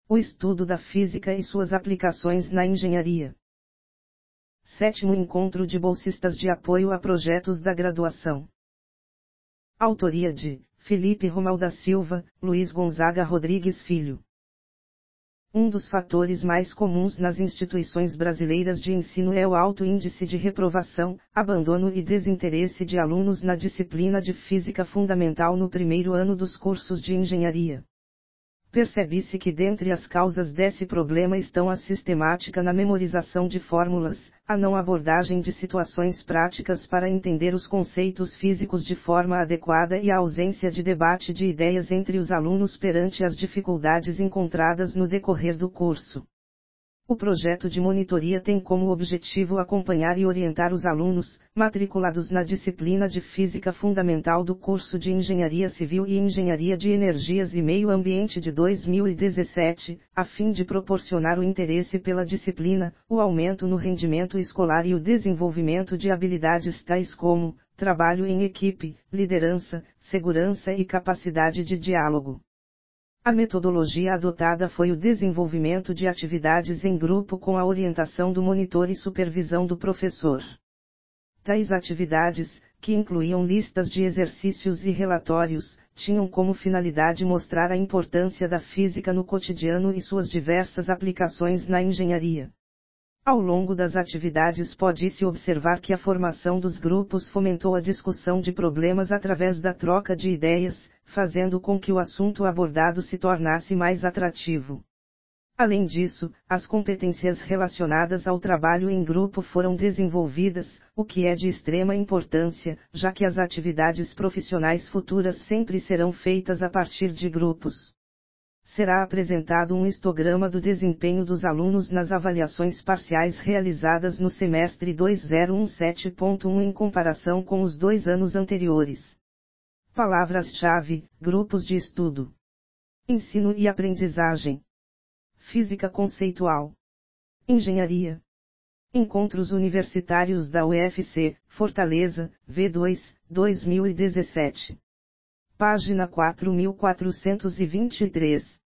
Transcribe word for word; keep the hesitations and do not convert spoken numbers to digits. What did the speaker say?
O estudo da física e suas aplicações na engenharia. Sétimo Encontro de Bolsistas de Apoio a Projetos da Graduação. Autoria de Felipe Romão da Silva, Luiz Gonzaga Rodrigues Filho. Um dos fatores mais comuns nas instituições brasileiras de ensino é o alto índice de reprovação, abandono e desinteresse de alunos na disciplina de Física Fundamental no primeiro ano dos cursos de engenharia. Percebe-se que dentre as causas desse problema estão a sistemática na memorização de fórmulas, a não abordagem de situações práticas para entender os conceitos físicos de forma adequada e a ausência de debate de ideias entre os alunos perante as dificuldades encontradas no decorrer do curso. O projeto de monitoria tem como objetivo acompanhar e orientar os alunos, matriculados na disciplina de Física Fundamental do curso de Engenharia Civil e Engenharia de Energias e Meio Ambiente de dois mil e dezessete, a fim de proporcionar o interesse pela disciplina, o aumento no rendimento escolar e o desenvolvimento de habilidades tais como trabalho em equipe, liderança, segurança e capacidade de diálogo. A metodologia adotada foi o desenvolvimento de atividades em grupo com a orientação do monitor e supervisão do professor. Tais atividades, que incluíam listas de exercícios e relatórios, tinham como finalidade mostrar a importância da física no cotidiano e suas diversas aplicações na engenharia. Ao longo das atividades pode-se observar que a formação dos grupos fomentou a discussão de problemas através da troca de ideias, fazendo com que o assunto abordado se tornasse mais atrativo. Além disso, as competências relacionadas ao trabalho em grupo foram desenvolvidas, o que é de extrema importância, já que as atividades profissionais futuras sempre serão feitas a partir de grupos. Será apresentado um histograma do desempenho dos alunos nas avaliações parciais realizadas no semestre dois mil e dezessete ponto um em comparação com os dois anos anteriores. Palavras-chave: grupos de estudo, ensino e aprendizagem, física conceitual, engenharia. Encontros Universitários da U F C, Fortaleza, V dois, dois mil e dezessete. Página quatro mil quatrocentos e vinte e três.